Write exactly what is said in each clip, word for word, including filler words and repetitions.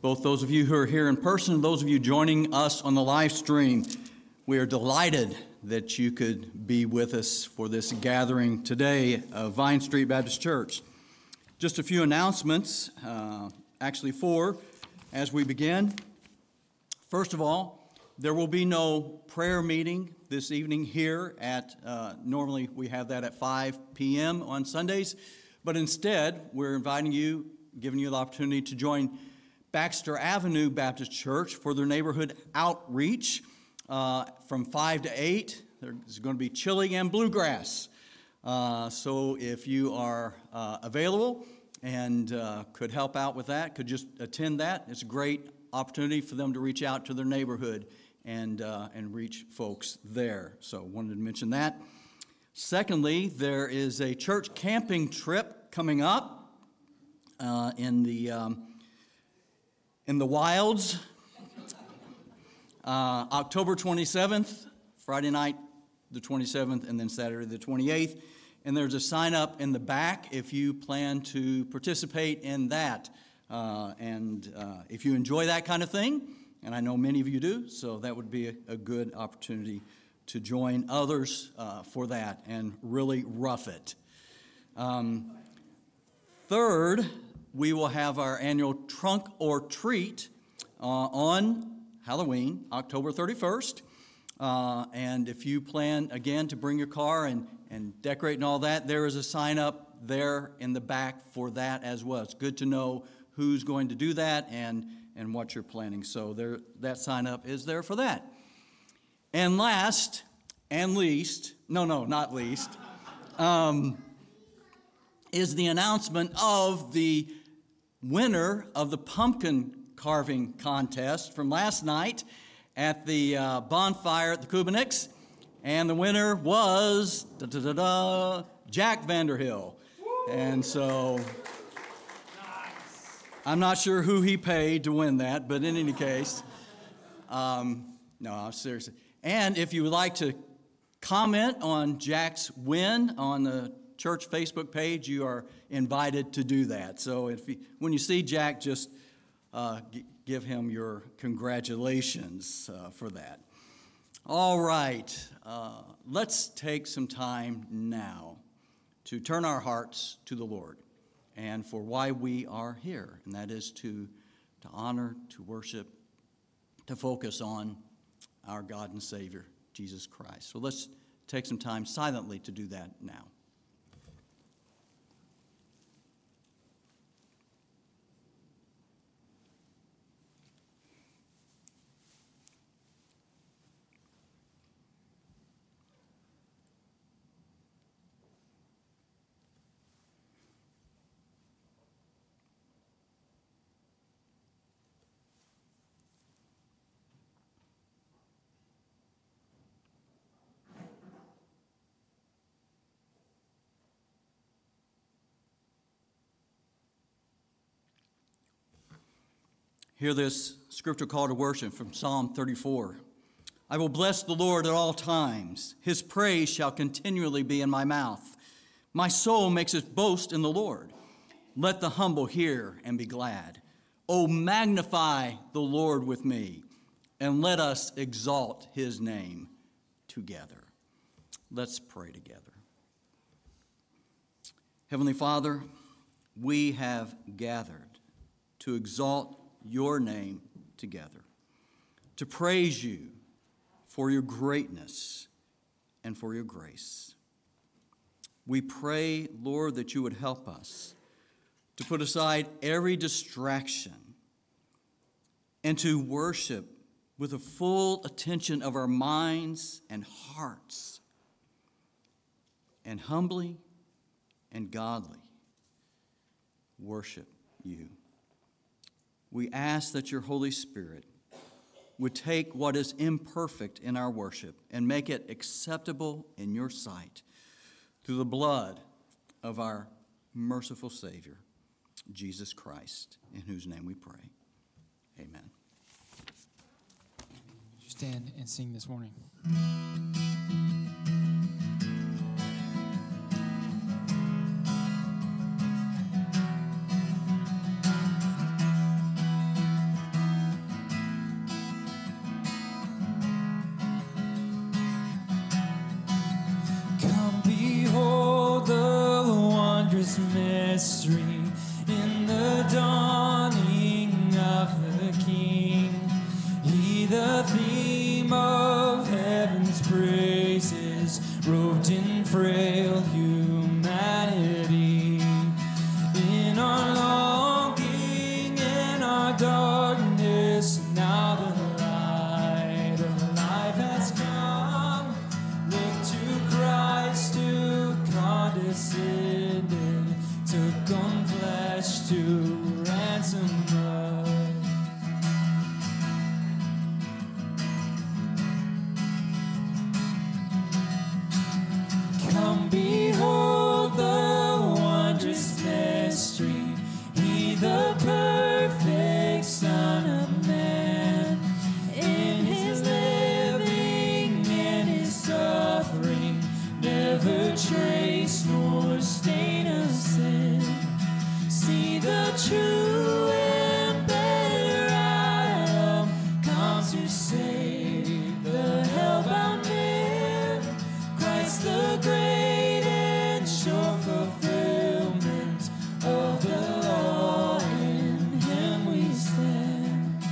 both those of you who are here in person and those of you joining us on the live stream. We are delighted that you could be with us for this gathering today of Vine Street Baptist Church. Just a few announcements, uh, actually four, as we begin. First of all, there will be no prayer meeting this evening here at, uh, normally we have that at five p.m. on Sundays, but instead we're inviting you, giving you the opportunity to join Baxter Avenue Baptist Church for their neighborhood outreach uh, from five to eight. There's going to be chili and bluegrass. Uh, so if you are uh, available and uh, could help out with that, could just attend that. It's a great opportunity for them to reach out to their neighborhood and uh, and reach folks there. So wanted to mention that. Secondly, there is a church camping trip coming up uh, in the um, in the wilds, uh, October twenty-seventh, Friday night the twenty-seventh, and then Saturday the twenty-eighth. And there's a sign up in the back if you plan to participate in that. Uh, and uh, if you enjoy that kind of thing, and I know many of you do, so that would be a, a good opportunity to join others uh, for that and really rough it. Um, third, we will have our annual Trunk or Treat uh, on Halloween, October thirty-first. Uh, and if you plan, again, to bring your car and, and decorate and all that, there is a sign up there in the back for that as well. It's good to know who's going to do that and, and what you're planning. So there, that sign up is there for that. And last and least, no, no, not least, um, is the announcement of the winner of the pumpkin carving contest from last night at the uh, bonfire at the Kubiniks. And the winner was da, da, da, da, Jack Vanderhill. Woo! And so I'm not sure who he paid to win that, but in any case, um, no, seriously. And if you would like to comment on Jack's win on the church Facebook page, you are invited to do that. So if you, when you see Jack, just uh, g- give him your congratulations uh, for that. All right, uh, let's take some time now to turn our hearts to the Lord and for why we are here, and that is to, to honor, to worship, to focus on our God and Savior, Jesus Christ. So let's take some time silently to do that now. Hear this scripture call to worship from Psalm thirty-four. I will bless the Lord at all times. His praise shall continually be in my mouth. My soul makes its boast in the Lord. Let the humble hear and be glad. Oh, magnify the Lord with me, and let us exalt his name together. Let's pray together. Heavenly Father, we have gathered to exalt your name together, to praise you for your greatness and for your grace. We pray, Lord, that you would help us to put aside every distraction and to worship with a full attention of our minds and hearts, and humbly and godly worship you. We ask that your Holy Spirit would take what is imperfect in our worship and make it acceptable in your sight through the blood of our merciful Savior, Jesus Christ, in whose name we pray. Amen. Stand and sing this morning. darkness, now the light of life has come. Look to Christ who condescended, took on flesh to ransom us. Come behold the wondrous mystery, He the perfect Son of Man, in His living and His suffering, never trace nor stain of sin. See the true and better Adam come to save the hellbound man. Christ the great and sure fulfillment of the law, in Him we stand.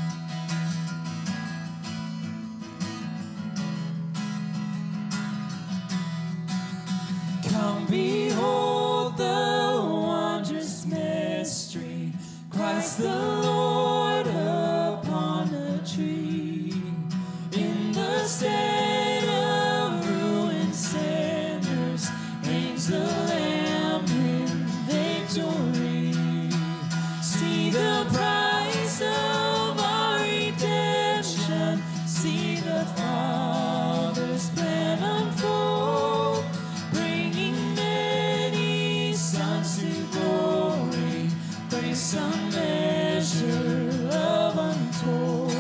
Come behold the wondrous mystery, Christ the Lord upon the tree. In the stead of ruined sinners reigns the Lamb in victory. See the price of our redemption, see the Father's plan unfold, bringing many sons to glory, grace unmeasured, love untold.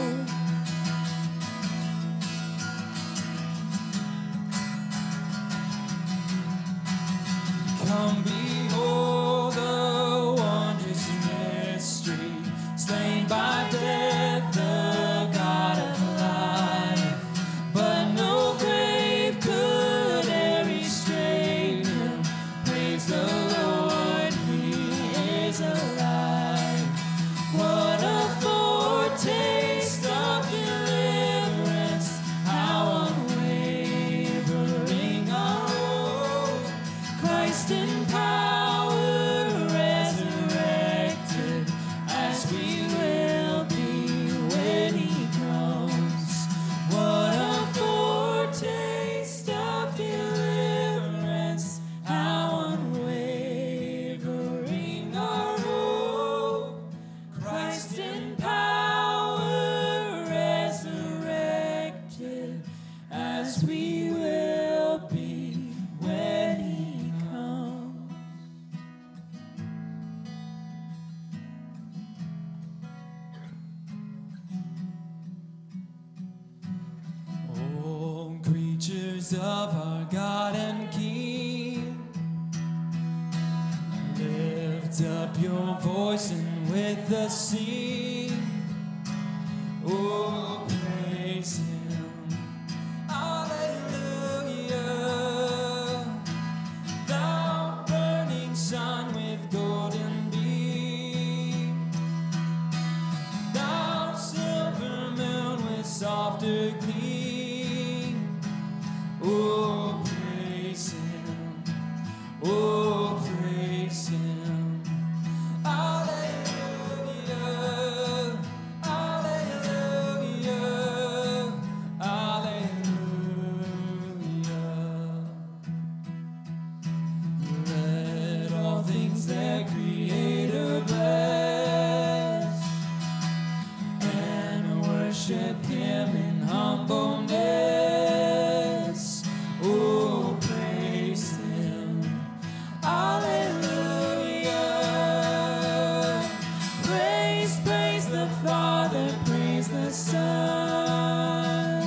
Come behold the wondrous mystery, slain by death, the God of life. But no grave could e'er restrain Him. Praise the Lord, He is alive. What a foretaste of deliverance, how unwavering our hope. Christ in power resurrected, as we will be when He comes. What a foretaste of deliverance, how unwavering our hope. Christ in power resurrected, as we will be when He comes. Oh, creatures of our God and King, lift up your voice and with the sing. Oh, praise Him. Hallelujah. Thou burning sun with golden beam, thou silver moon with softer gleam. Oh, praise Him. Oh, praise Him. Hallelujah. Hallelujah. Hallelujah. Let all things their Creator bless, and worship Him in humbleness. Oh, praise Him. Hallelujah. Praise, praise the Father, praise the Son,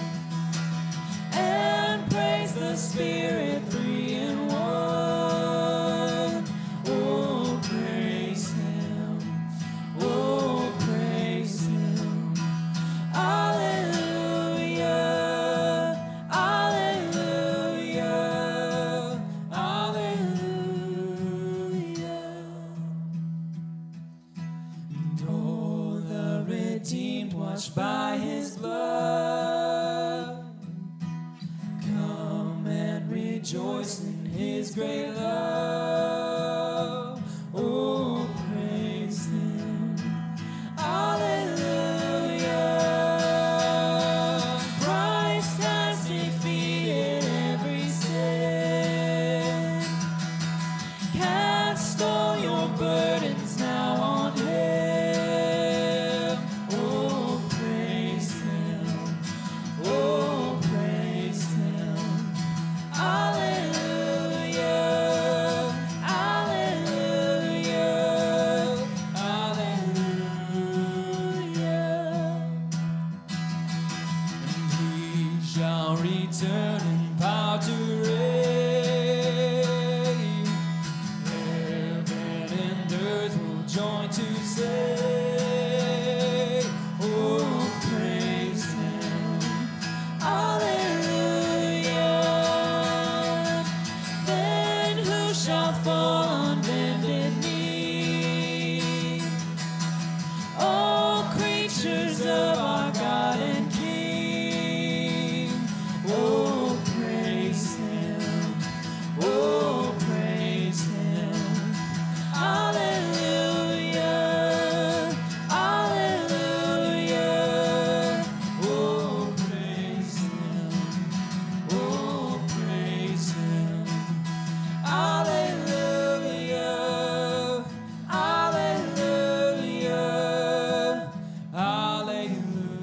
and praise the Spirit, three in one. Oh, praise Him. Oh, praise Him. Hallelujah. Hallelujah. Hallelujah. And oh, the redeemed, washed by His blood, come and rejoice in His great love. Oh, praise Him. Hallelujah. turn and bow to reign. Heaven and earth will join to say, oh, praise Him. Hallelujah. Then who shall fall on bended knee? All creatures of our God and King. Oh, praise Him. Oh, praise Him. Hallelujah. Hallelujah. Oh, praise Him. Oh, praise Him. Hallelujah. Hallelujah. Hallelujah.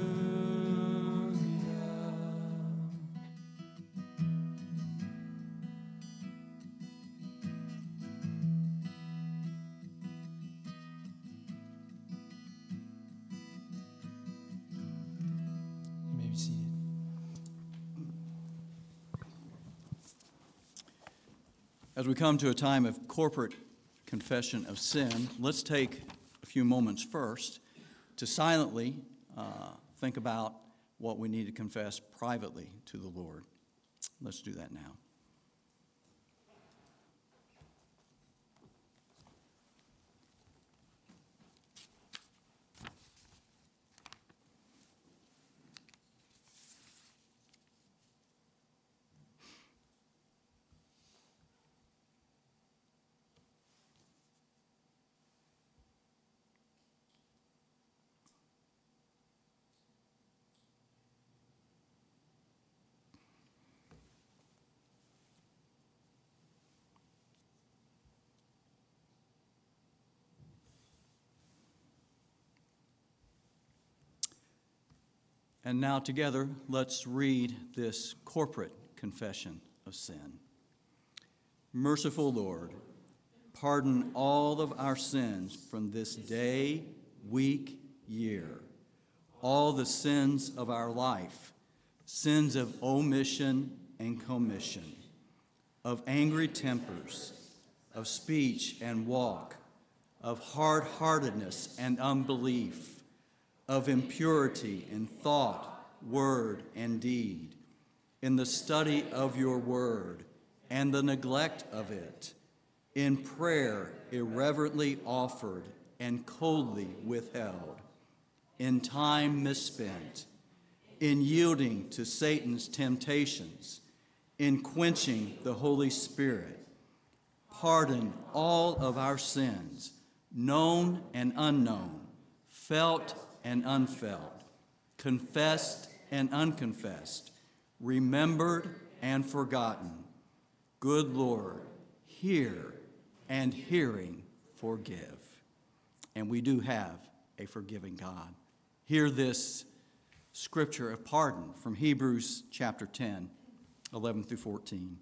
You may be seated. As we come to a time of corporate confession of sin, let's take a few moments first to silently uh, think about what we need to confess privately to the Lord. Let's do that now. And now together, let's read this corporate confession of sin. Merciful Lord, pardon all of our sins from this day, week, year, all the sins of our life, sins of omission and commission, of angry tempers, of speech and walk, of hard-heartedness and unbelief, of impurity in thought, word, and deed, in the study of your word and the neglect of it, in prayer irreverently offered and coldly withheld, in time misspent, in yielding to Satan's temptations, in quenching the Holy Spirit. Pardon all of our sins, known and unknown, felt and unfelt, confessed and unconfessed, remembered and forgotten. Good Lord, hear and hearing forgive. And we do have a forgiving God. Hear this scripture of pardon from Hebrews chapter ten, eleven through fourteen.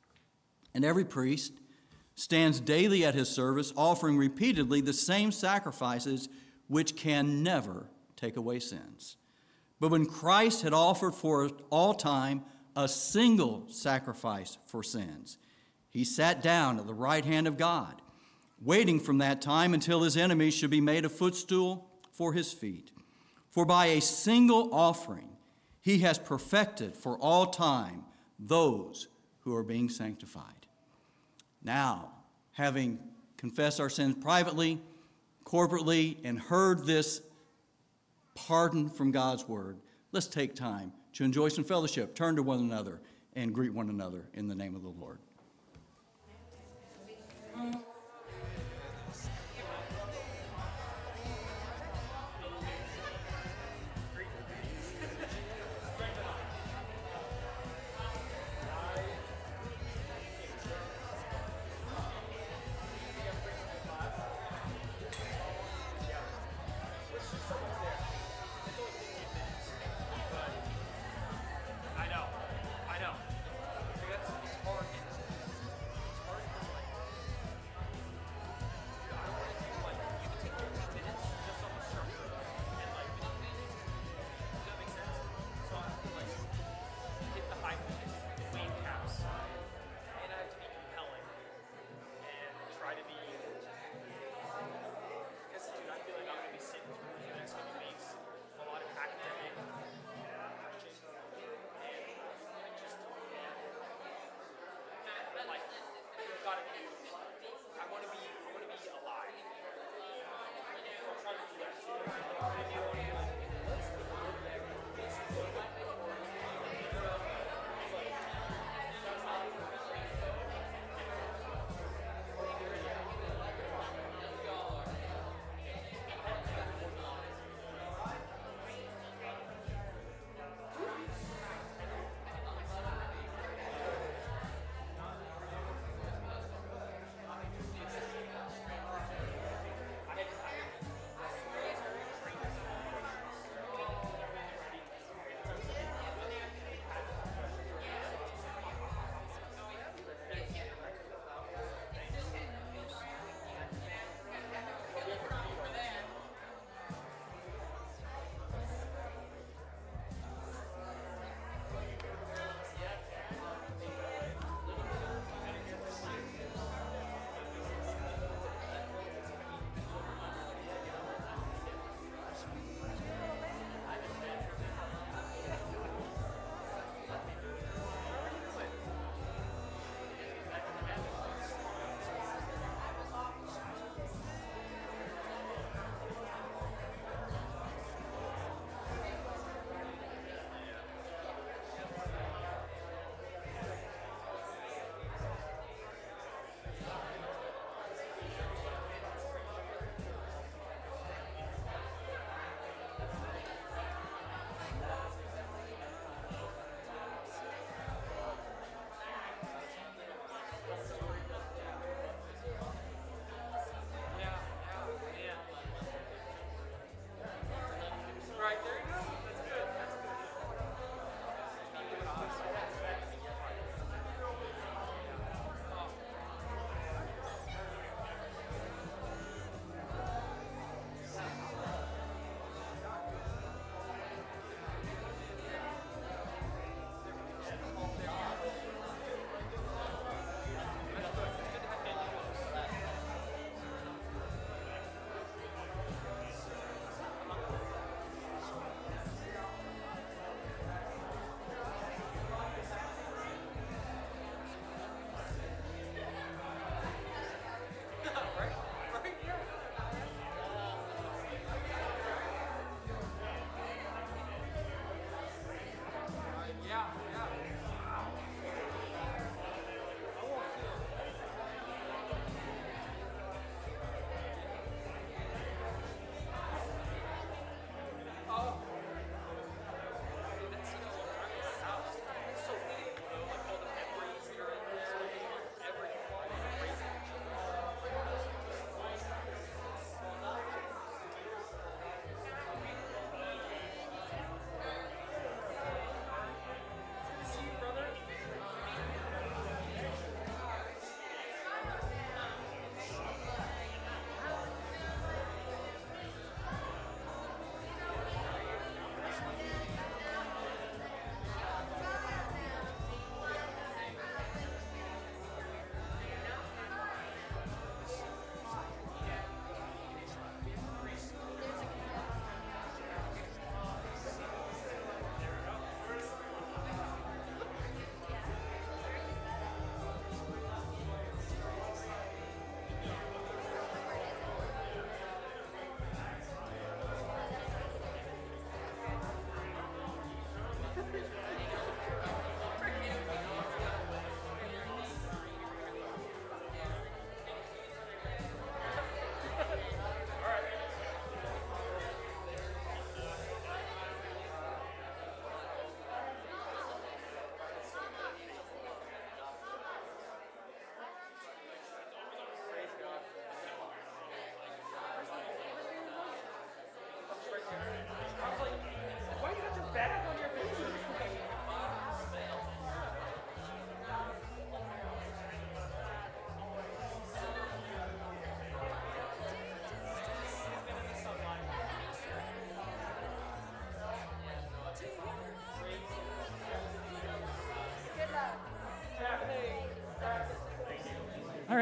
And every priest stands daily at his service, offering repeatedly the same sacrifices which can never take away sins. But when Christ had offered for all time a single sacrifice for sins, he sat down at the right hand of God, waiting from that time until his enemies should be made a footstool for his feet. For by a single offering he has perfected for all time those who are being sanctified. Now, having confessed our sins privately, corporately, and heard this pardon from God's word, let's take time to enjoy some fellowship, turn to one another, and greet one another in the name of the Lord.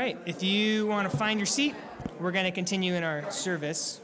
right, if you want to find your seat, we're going to continue in our service.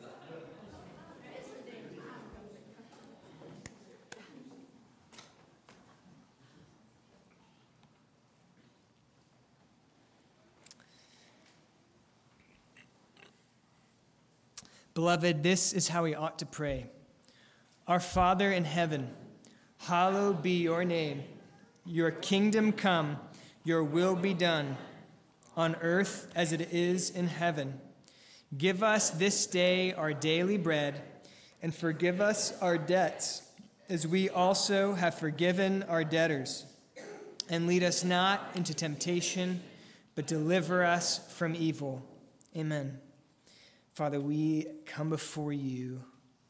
Beloved, this is how we ought to pray. Our Father in heaven, hallowed be your name. Your kingdom come, your will be done, on earth as it is in heaven. Give us this day our daily bread, and forgive us our debts, as we also have forgiven our debtors. And lead us not into temptation, but deliver us from evil. Amen. Father, we come before you.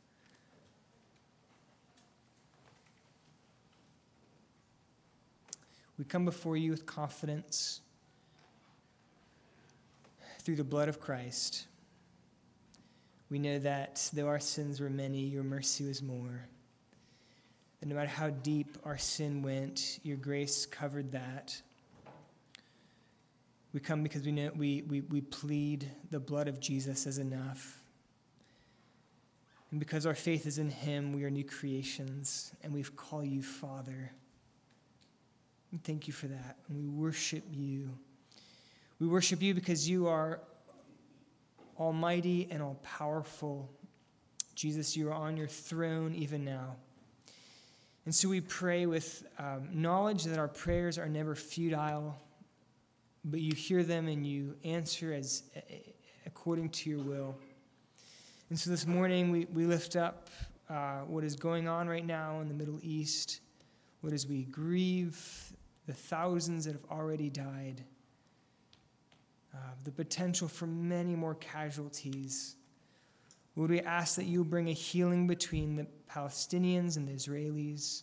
We come before you with confidence through the blood of Christ. We know that though our sins were many, your mercy was more. And no matter how deep our sin went, your grace covered that. We come because we know we, we, we plead the blood of Jesus as enough. And because our faith is in him, we are new creations, and we call you Father. And thank you for that. And we worship you. We worship you because you are almighty and all-powerful. Jesus, you are on your throne even now. And so we pray with um, knowledge that our prayers are never futile, but you hear them and you answer as according to your will. And so this morning we, we lift up uh, what is going on right now in the Middle East, what as we grieve the thousands that have already died, uh, the potential for many more casualties. Lord, we ask that you bring a healing between the Palestinians and the Israelis,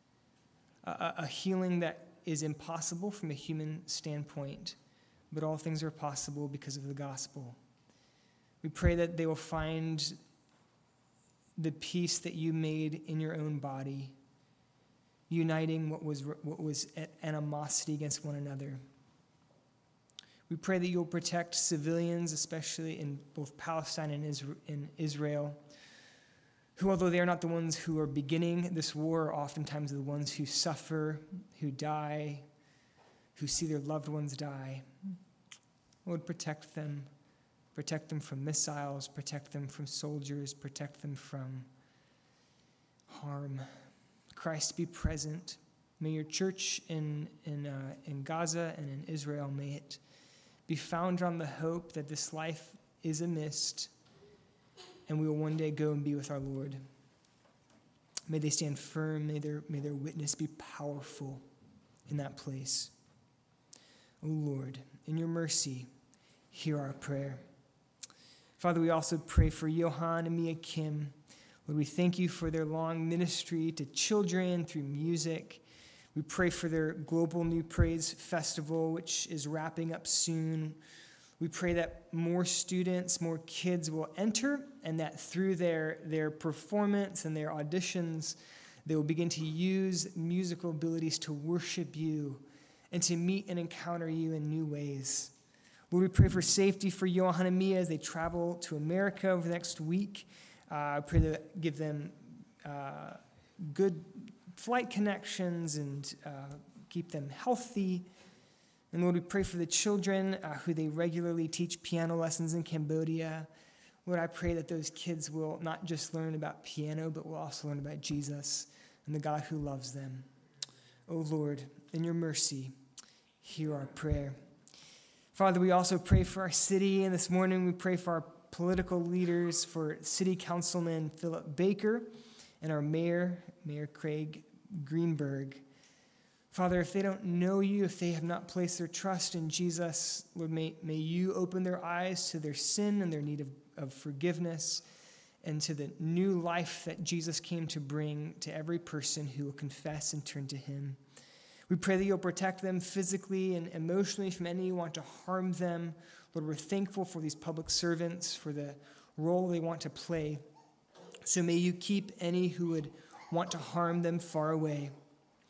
a, a healing that is impossible from a human standpoint, but all things are possible because of the gospel. We pray that they will find the peace that you made in your own body, uniting what was what was animosity against one another. We pray that you'll protect civilians, especially in both Palestine and Israel, who, although they are not the ones who are beginning this war, are oftentimes the ones who suffer, who die, who see their loved ones die. Lord, protect them. Protect them from missiles, protect them from soldiers, protect them from harm. Christ, be present. May your church in, in, uh, in Gaza and in Israel, may it be founded on the hope that this life is a mist, and we will one day go and be with our Lord. May they stand firm. May their, may their witness be powerful in that place. O Lord, in your mercy, hear our prayer. Father, we also pray for Johan and Mia Kim. Lord, we thank you for their long ministry to children through music. We pray for their Global New Praise Festival, which is wrapping up soon. We pray that more students, more kids will enter, and that through their, their performance and their auditions, they will begin to use musical abilities to worship you and to meet and encounter you in new ways. Lord, we pray for safety for Johan and Mia as they travel to America over the next week. Uh, I pray that give them uh, good flight connections and uh, keep them healthy. And Lord, we pray for the children uh, who they regularly teach piano lessons in Cambodia. Lord, I pray that those kids will not just learn about piano, but will also learn about Jesus and the God who loves them. Oh Lord, in your mercy, hear our prayer. Father, we also pray for our city, and this morning we pray for our political leaders, for City Councilman Philip Baker and our Mayor, Mayor Craig Greenberg. Father, if they don't know you, if they have not placed their trust in Jesus, Lord, may, may you open their eyes to their sin and their need of, of forgiveness and to the new life that Jesus came to bring to every person who will confess and turn to him. We pray that you'll protect them physically and emotionally from any who want to harm them. Lord, we're thankful for these public servants, for the role they want to play. So may you keep any who would want to harm them far away.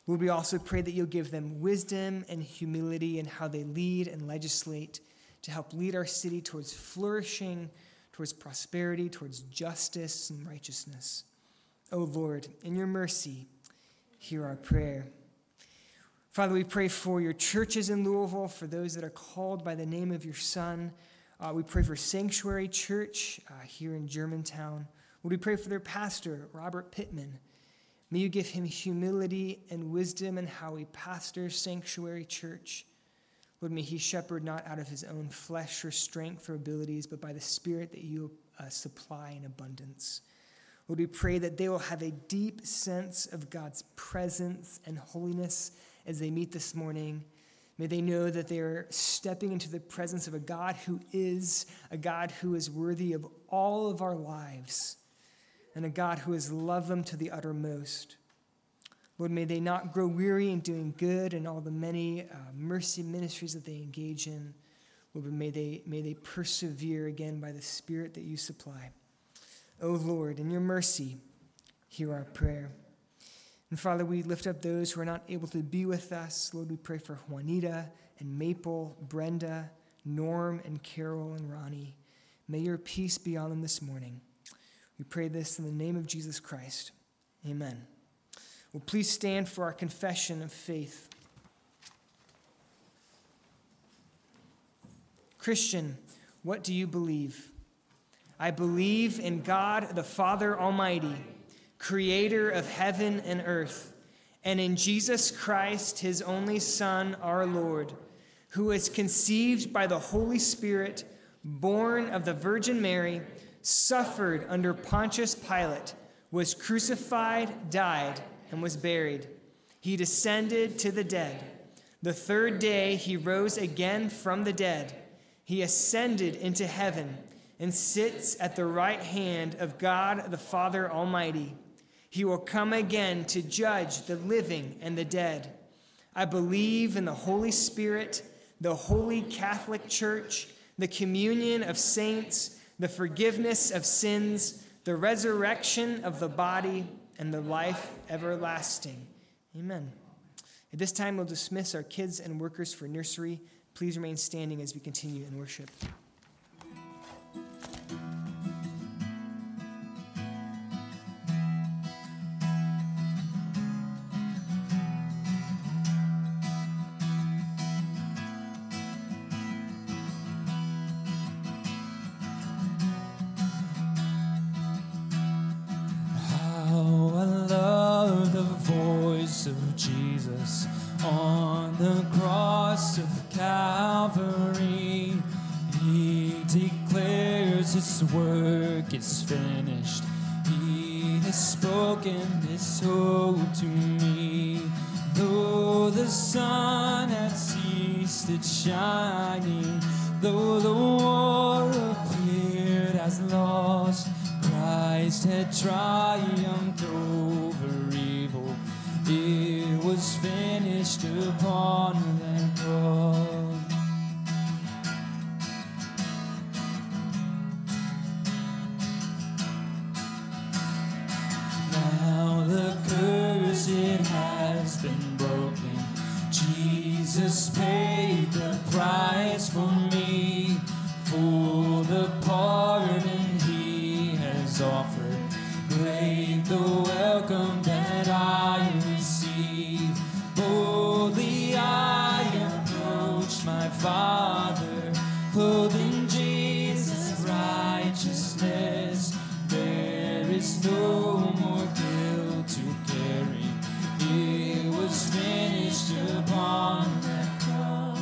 Lord, we also pray that you'll give them wisdom and humility in how they lead and legislate to help lead our city towards flourishing, towards prosperity, towards justice and righteousness. O Lord, in your mercy, hear our prayer. Father, we pray for your churches in Louisville, for those that are called by the name of your Son. Uh, we pray for Sanctuary Church uh, here in Germantown. Lord, we pray for their pastor, Robert Pittman. May you give him humility and wisdom in how he pastors Sanctuary Church. Lord, may he shepherd not out of his own flesh or strength or abilities, but by the Spirit that you uh, supply in abundance. Lord, we pray that they will have a deep sense of God's presence and holiness as they meet this morning. May they know that they are stepping into the presence of a God who is a God who is worthy of all of our lives, and a God who has loved them to the uttermost. Lord, may they not grow weary in doing good and all the many uh, mercy ministries that they engage in. Lord, may they, may they persevere again by the Spirit that you supply. O Lord, in your mercy, hear our prayer. And Father, we lift up those who are not able to be with us. Lord, we pray for Juanita and Maple, Brenda, Norm and Carol and Ronnie. May your peace be on them this morning. We pray this in the name of Jesus Christ. Amen. Well, please stand for our confession of faith. Christian, what do you believe? I believe in God, the Father Almighty, creator of heaven and earth, and in Jesus Christ, his only Son, our Lord, who was conceived by the Holy Spirit, born of the Virgin Mary, suffered under Pontius Pilate, was crucified, died, and was buried. He descended to the dead. The third day he rose again from the dead. He ascended into heaven and sits at the right hand of God the Father Almighty. He will come again to judge the living and the dead. I believe in the Holy Spirit, the Holy Catholic Church, the communion of saints, the forgiveness of sins, the resurrection of the body, and the life everlasting. Amen. At this time, we'll dismiss our kids and workers for nursery. Please remain standing as we continue in worship. His work is finished. He has spoken this hope to me. Though the sun has ceased its shining, though the war appeared as lost, Christ had triumphed over evil. It was finished upon that cross. Been broken. Jesus paid the price for me, for the pardon he has offered. Great the welcome that I receive. Boldly I approach my Father, clothed in Jesus' righteousness. There is no more guilt to carry. It was finished upon that cross.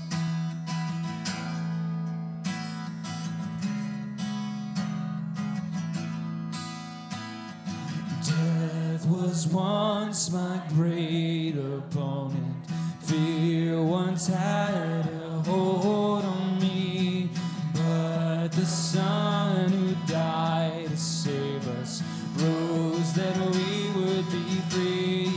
Death was once my great opponent. Fear once had a hold on me, but the Son who died to save us rose that we would be free.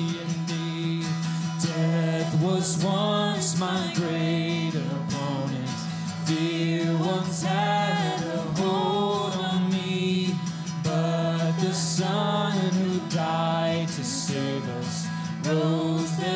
Death was once my great opponent. Fear once had a hold on me, but the Son who died to save us rose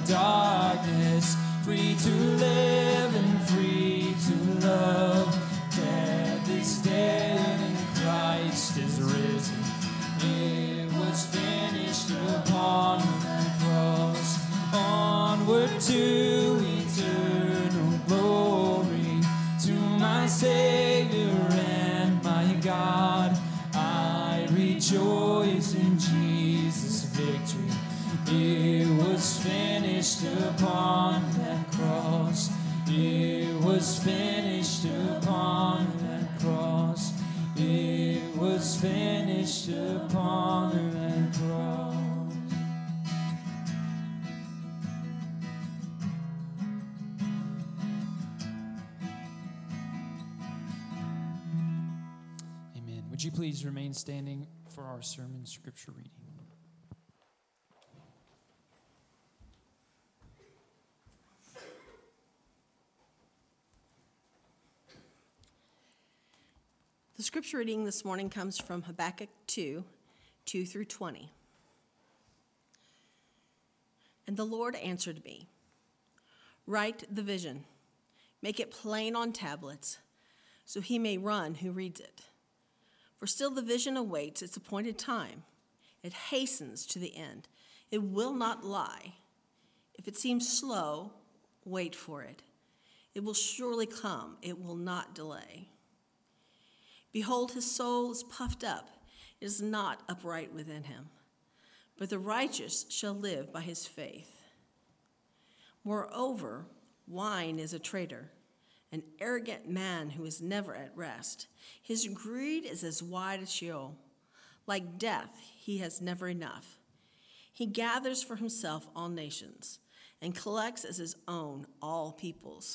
of darkness, free to live and free to love. Death is dead and Christ is risen. It was finished upon that cross. Onward to eternal glory, to my Savior and my God. I rejoice in Jesus' victory. It was finished upon that cross. It was finished upon that cross. It was finished upon that cross. Amen. Would you please remain standing for our sermon scripture reading? The scripture reading this morning comes from Habakkuk two, two through twenty. And the Lord answered me, write the vision, make it plain on tablets, so he may run who reads it. For still the vision awaits its appointed time. It hastens to the end. It will not lie. If it seems slow, wait for it. It will surely come. It will not delay. Behold, his soul is puffed up. It is not upright within him. But the righteous shall live by his faith. Moreover, wine is a traitor, an arrogant man who is never at rest. His greed is as wide as Sheol. Like death, he has never enough. He gathers for himself all nations and collects as his own all peoples.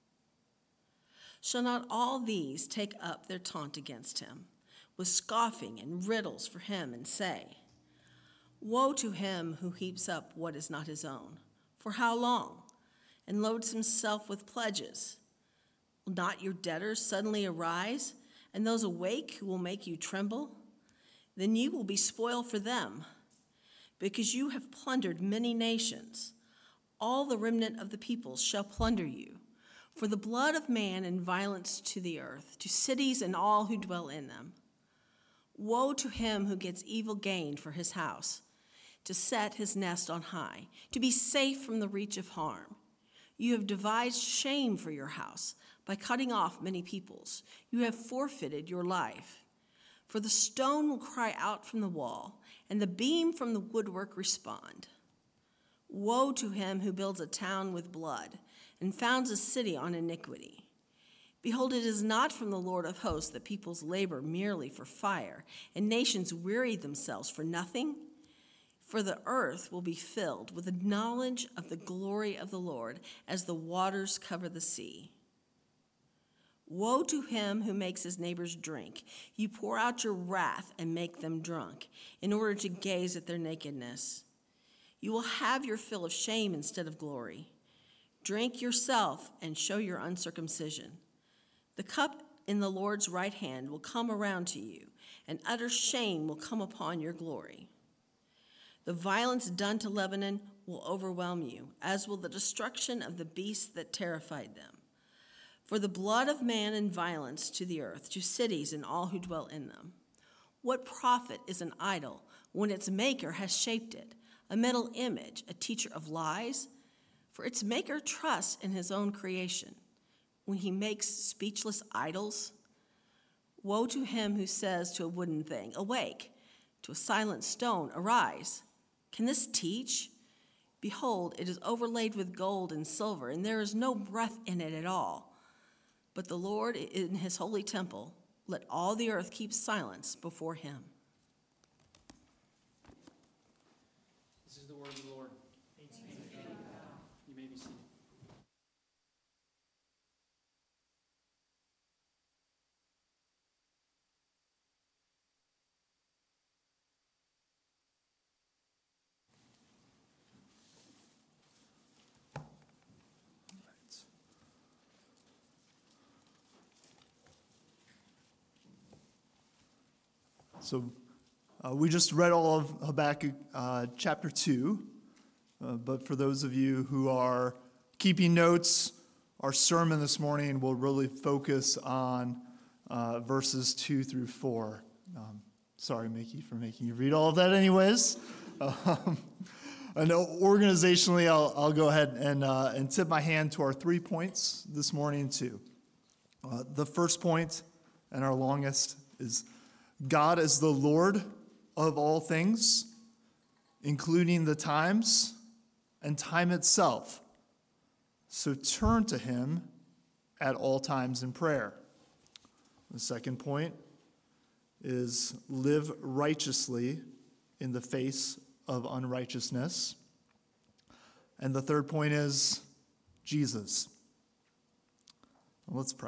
Shall not all these take up their taunt against him, with scoffing and riddles for him, and say, woe to him who heaps up what is not his own. For how long? And loads himself with pledges. Will not your debtors suddenly arise, and those awake who will make you tremble? Then you will be spoil for them, because you have plundered many nations. All the remnant of the peoples shall plunder you. For the blood of man and violence to the earth, to cities and all who dwell in them. Woe to him who gets evil gain for his house, to set his nest on high, to be safe from the reach of harm. You have devised shame for your house by cutting off many peoples. You have forfeited your life. For the stone will cry out from the wall, and the beam from the woodwork respond. Woe to him who builds a town with blood, and founds a city on iniquity. Behold, it is not from the Lord of hosts that peoples labor merely for fire, and nations weary themselves for nothing. For the earth will be filled with the knowledge of the glory of the Lord as the waters cover the sea. Woe to him who makes his neighbors drink. You pour out your wrath and make them drunk, in order to gaze at their nakedness. You will have your fill of shame instead of glory. Drink yourself and show your uncircumcision. The cup in the Lord's right hand will come around to you, and utter shame will come upon your glory. The violence done to Lebanon will overwhelm you, as will the destruction of the beasts that terrified them. For the blood of man and violence to the earth, to cities and all who dwell in them. What profit is an idol when its maker has shaped it, a metal image, a teacher of lies? For its maker trusts in his own creation. When he makes speechless idols, woe to him who says to a wooden thing, awake, to a silent stone, arise. Can this teach? Behold, it is overlaid with gold and silver, and there is no breath in it at all. But the Lord in his holy temple, let all the earth keep silence before him. This is the word of the Lord. You may be seated. So uh, we just read all of Habakkuk uh, chapter two. Uh, but for those of you who are keeping notes, our sermon this morning will really focus on uh, verses two through four. Um, sorry, Mickey, for making you read all of that anyways. Um, and organizationally, I'll, I'll go ahead and, uh, and tip my hand to our three points this morning too. Uh, the first point, and our longest, is God is the Lord of all things, including the times and time itself. So turn to him at all times in prayer. The second point is live righteously in the face of unrighteousness. And the third point is Jesus. Let's pray.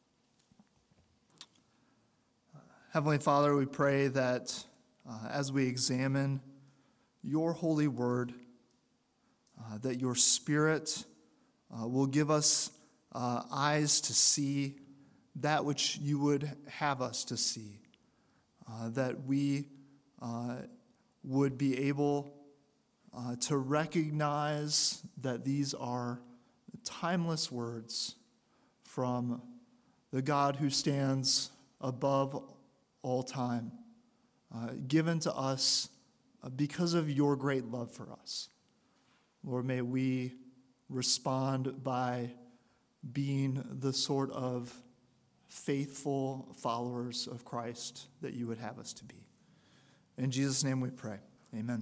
Heavenly Father, we pray that uh, as we examine your holy word, uh, that your Spirit uh, will give us uh, eyes to see that which you would have us to see, uh, that we uh, would be able uh, to recognize that these are timeless words from the God who stands above all time, uh, given to us uh, because of your great love for us. Lord, may we respond by being the sort of faithful followers of Christ that you would have us to be. In Jesus' name we pray. Amen.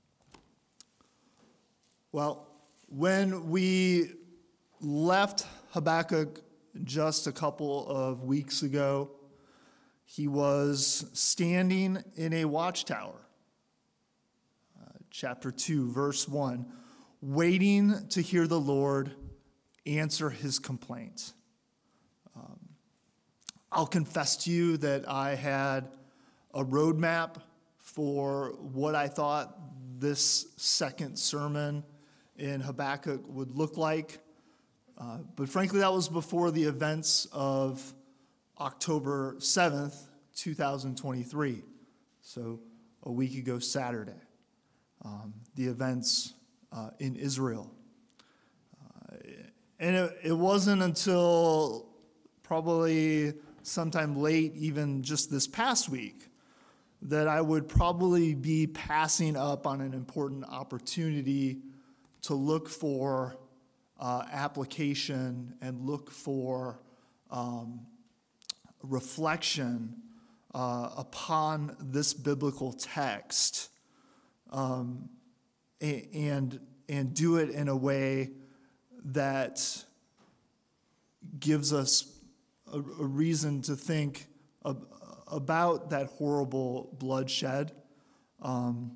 Well, when we left Habakkuk just a couple of weeks ago, he was standing in a watchtower, uh, chapter two, verse one, waiting to hear the Lord answer his complaint. Um, I'll confess to you that I had a roadmap for what I thought this second sermon in Habakkuk would look like. Uh, but frankly, that was before the events of October seventh, two thousand twenty-three. So a week ago Saturday. Um, the events uh, in Israel. Uh, and it, it wasn't until probably sometime late, even just this past week, that I would probably be passing up on an important opportunity to look for uh, application and look for um, reflection uh, upon this biblical text, um, and and do it in a way that gives us a, a reason to think of, about that horrible bloodshed um,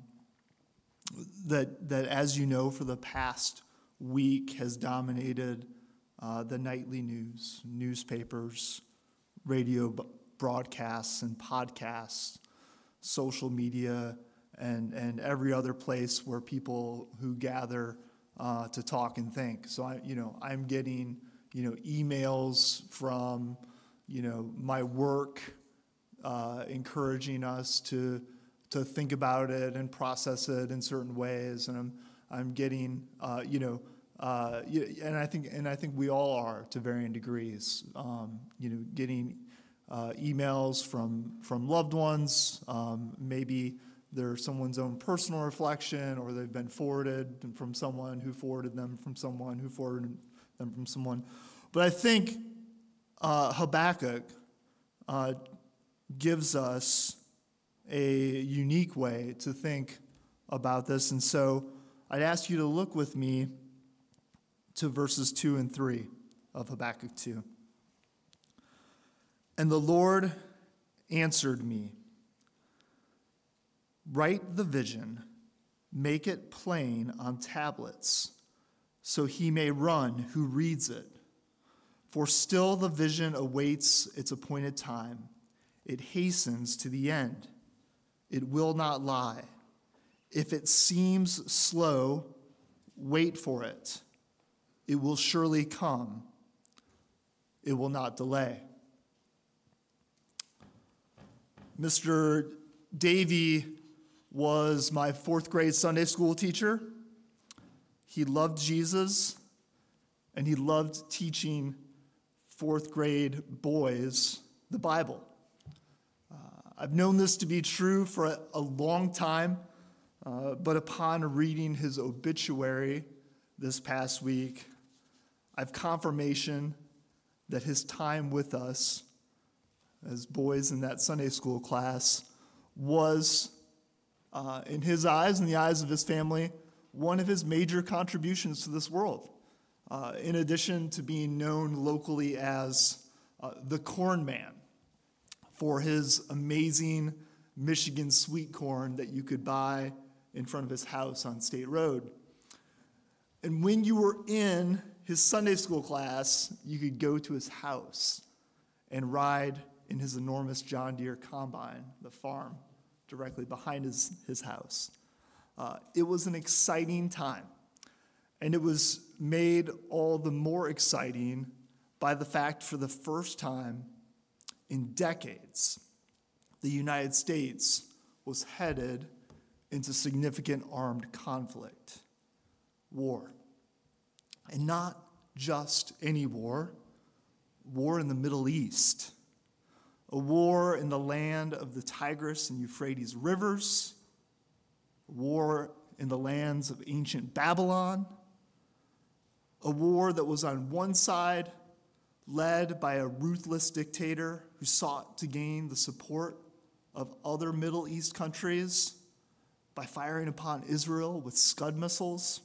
that, that, as you know, for the past week has dominated uh, the nightly news, newspapers, radio b- broadcasts and podcasts, social media, and, and every other place where people who gather uh, to talk and think. So, I, you know, I'm getting, you know, emails from, you know, my work uh, encouraging us to to think about it and process it in certain ways, and I'm I'm getting, uh, you know, uh, and I think and I think we all are to varying degrees, um, you know, getting uh, emails from from loved ones, um, maybe they're someone's own personal reflection, or they've been forwarded from someone who forwarded them from someone who forwarded them from someone. But I think uh, Habakkuk uh, gives us a unique way to think about this. And so I'd ask you to look with me to verses two and three of Habakkuk two. And the Lord answered me, write the vision, make it plain on tablets, so he may run who reads it. For still the vision awaits its appointed time. It hastens to the end. It will not lie. If it seems slow, wait for it. It will surely come. It will not delay. Mister Davey was my fourth grade Sunday school teacher. he loved Jesus, and he loved teaching fourth grade boys the Bible. Uh, I've known this to be true for a, a long time, uh, but upon reading his obituary this past week, I've confirmation that his time with us as boys in that Sunday school class was, uh, in his eyes and the eyes of his family, one of his major contributions to this world. Uh, in addition to being known locally as uh, the Corn Man for his amazing Michigan sweet corn that you could buy in front of his house on State Road. And when you were in his Sunday school class, you could go to his house and ride in his enormous John Deere combine, the farm directly behind his, his house. Uh, it was an exciting time, and it was made all the more exciting by the fact for the first time in decades, the United States was headed into significant armed conflict, war. And not just any war, war in the Middle East, a war in the land of the Tigris and Euphrates rivers, a war in the lands of ancient Babylon, a war that was on one side led by a ruthless dictator who sought to gain the support of other Middle East countries by firing upon Israel with Scud missiles.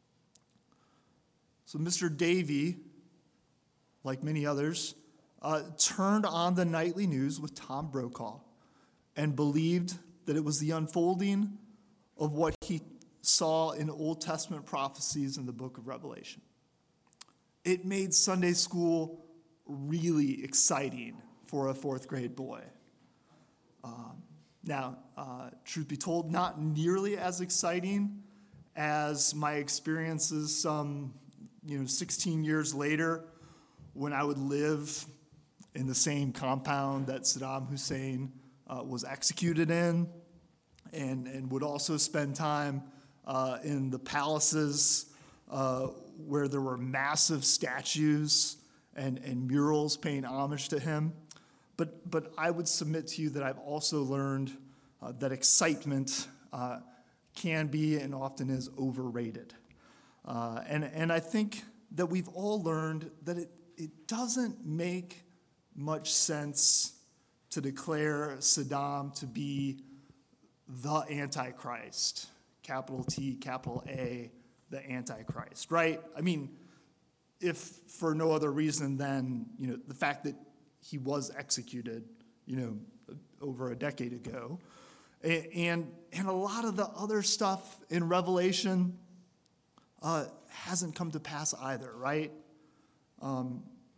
So Mister Davey, like many others, uh, turned on the nightly news with Tom Brokaw and believed that it was the unfolding of what he saw in Old Testament prophecies in the book of Revelation. It made Sunday school really exciting for a fourth grade boy. Um, now, uh, truth be told, not nearly as exciting as my experiences some, you know, sixteen years later when I would live in the same compound that Saddam Hussein uh, was executed in, and, and would also spend time uh, in the palaces uh, where there were massive statues and, and murals paying homage to him. But, but I would submit to you that I've also learned uh, that excitement uh, can be and often is overrated. Uh, and, and I think that we've all learned that it, it doesn't make much sense to declare Saddam to be the Antichrist, capital T, capital A, the Antichrist, right? I mean, if for no other reason than, you know, the fact that he was executed, you know, over a decade ago. And, and a lot of the other stuff in Revelation uh, hasn't come to pass either, right? Um,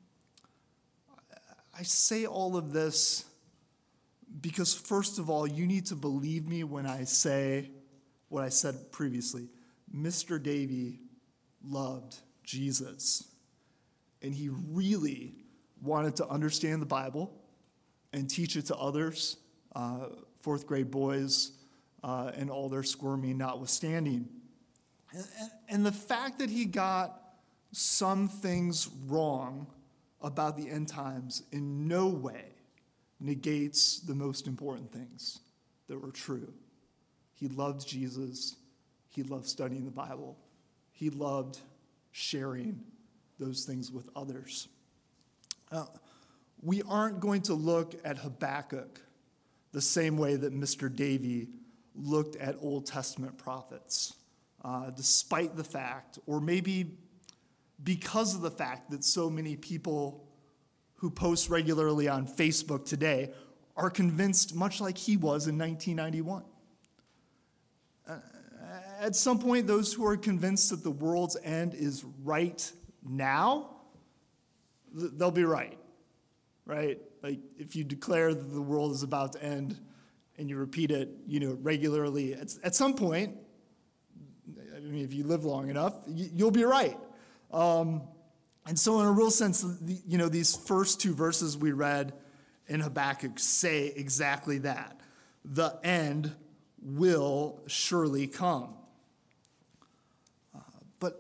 I say all of this because, first of all, you need to believe me when I say what I said previously. Mister Davey loved Jesus, and he really wanted to understand the Bible and teach it to others, uh, fourth grade boys, uh, and all their squirming notwithstanding. And, and the fact that he got some things wrong about the end times in no way negates the most important things that were true. He loved Jesus. He loved studying the Bible. He loved sharing those things with others. Uh, we aren't going to look at Habakkuk the same way that Mister Davey looked at Old Testament prophets, uh, despite the fact, or maybe because of the fact that so many people who post regularly on Facebook today are convinced, much like he was in nineteen ninety-one. Uh, at some point, those who are convinced that the world's end is right now, they'll be right, right? Like if you declare that the world is about to end and you repeat it, you know, regularly, at, at some point, I mean, if you live long enough, you, you'll be right. Um, and so in a real sense, the, you know, these first two verses we read in Habakkuk say exactly that. The end will surely come. Uh, but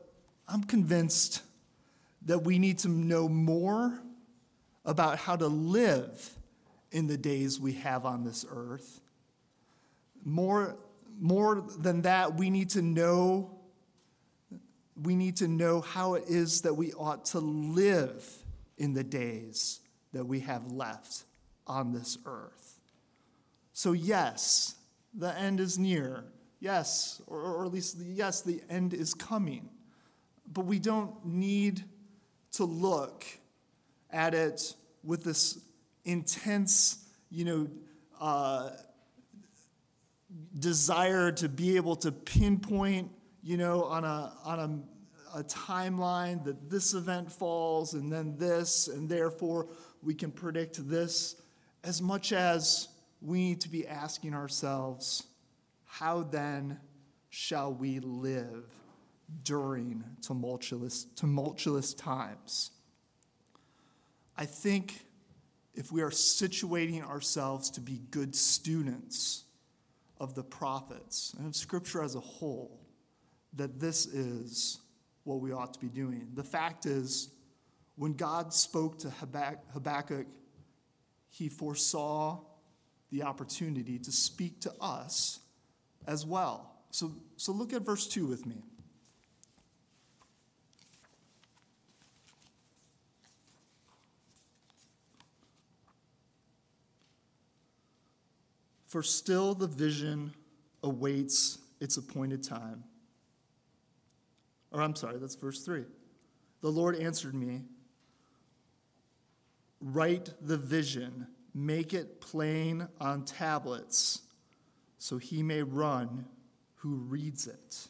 I'm convinced that we need to know more about how to live in the days we have on this earth. More, more than that, we need to know, we need to know how it is that we ought to live in the days that we have left on this earth. So yes, the end is near. Yes, or, or at least, yes, the end is coming. But we don't need to look at it with this intense, you know, uh, desire to be able to pinpoint, you know, on a on a, a timeline that this event falls and then this, and therefore we can predict this, as much as we need to be asking ourselves, how then shall we live during tumultuous, tumultuous times? I think if we are situating ourselves to be good students of the prophets and of Scripture as a whole, that this is what we ought to be doing. The fact is, when God spoke to Habakkuk, he foresaw the opportunity to speak to us as well. So, so look at verse two with me. For still the vision awaits its appointed time. Or I'm sorry, that's verse three. The Lord answered me, write the vision, make it plain on tablets, so he may run who reads it.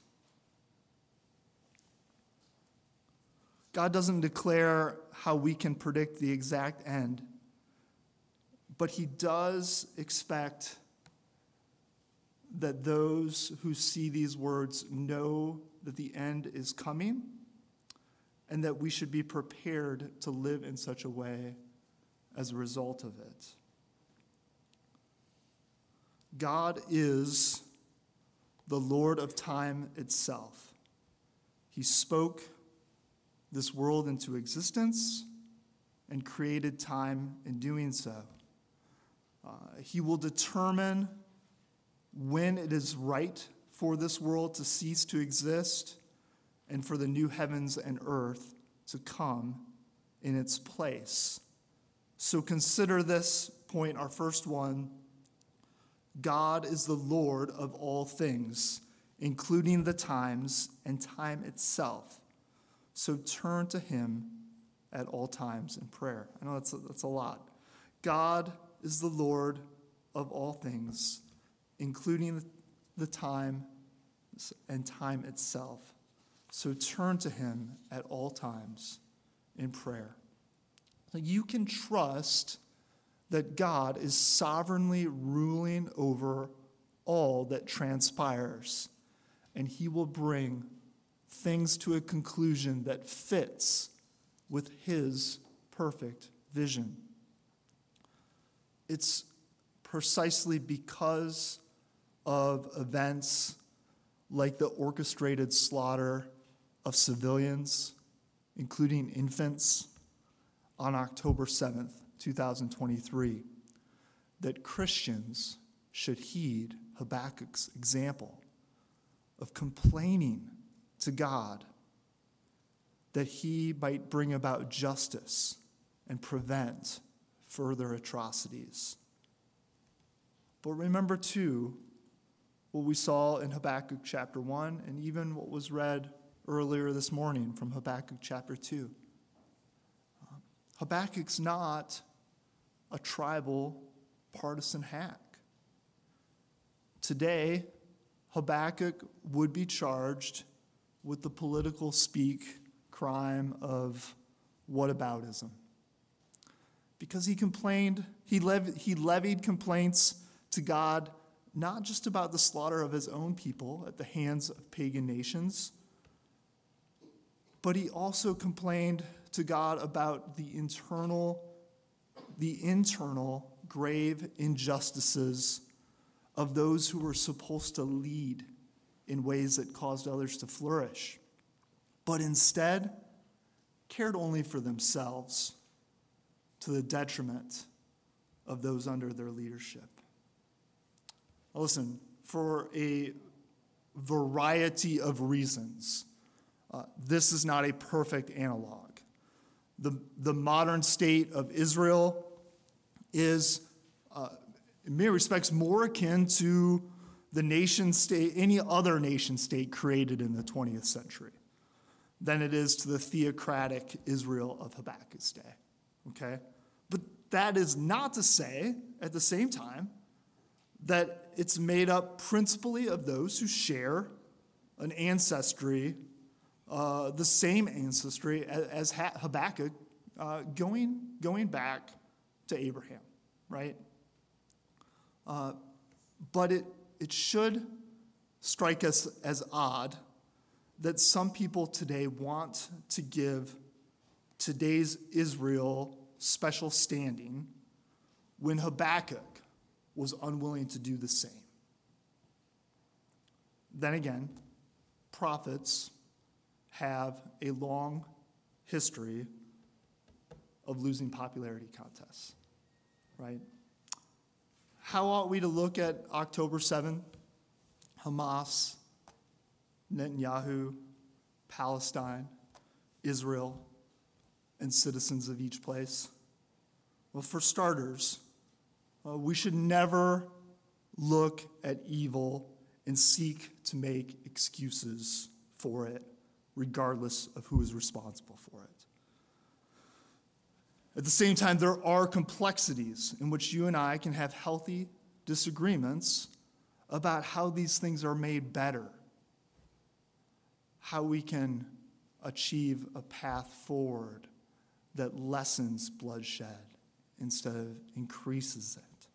God doesn't declare how we can predict the exact end, but he does expect that those who see these words know that the end is coming and that we should be prepared to live in such a way as a result of it. God is the Lord of time itself. He spoke this world into existence and created time in doing so. Uh, he will determine when it is right for this world to cease to exist and for the new heavens and earth to come in its place. So consider this point, our first one. God is the Lord of all things, including the times and time itself. So turn to him at all times in prayer. I know that's a, that's a lot. God is the Lord of all things, including the time and time itself. So turn to him at all times in prayer. You can trust that God is sovereignly ruling over all that transpires, and he will bring things to a conclusion that fits with his perfect vision. It's precisely because of events like the orchestrated slaughter of civilians, including infants, on October seventh, two thousand twenty-three, that Christians should heed Habakkuk's example of complaining to God that he might bring about justice and prevent further atrocities. But remember, too, what we saw in Habakkuk chapter one, and even what was read earlier this morning from Habakkuk chapter two. Um, Habakkuk's not a tribal partisan hack. Today, Habakkuk would be charged with the political speak crime of whataboutism. Because he complained, he, lev- he levied complaints to God, not just about the slaughter of his own people at the hands of pagan nations, but he also complained to God about the internal, the internal grave injustices of those who were supposed to lead in ways that caused others to flourish. but instead cared only for themselves to the detriment of those under their leadership. Now listen, for a variety of reasons, uh, this is not a perfect analog. The, the modern state of Israel is, uh, in many respects, more akin to the nation state, any other nation state created in the twentieth century, than it is to the theocratic Israel of Habakkuk's day. Okay? But that is not to say, at the same time, that it's made up principally of those who share an ancestry, uh, the same ancestry as, as Habakkuk, uh, going, going back to Abraham, right? Uh, but it, it should strike us as odd that some people today want to give today's Israel special standing when Habakkuk was unwilling to do the same. Then again, prophets have a long history of losing popularity contests, right? How ought we to look at October seventh, Hamas, Netanyahu, Palestine, Israel, and citizens of each place? Well, for starters, uh, we should never look at evil and seek to make excuses for it, regardless of who is responsible for it. At the same time, there are complexities in which you and I can have healthy disagreements about how these things are made better, how we can achieve a path forward that lessens bloodshed instead of increases it.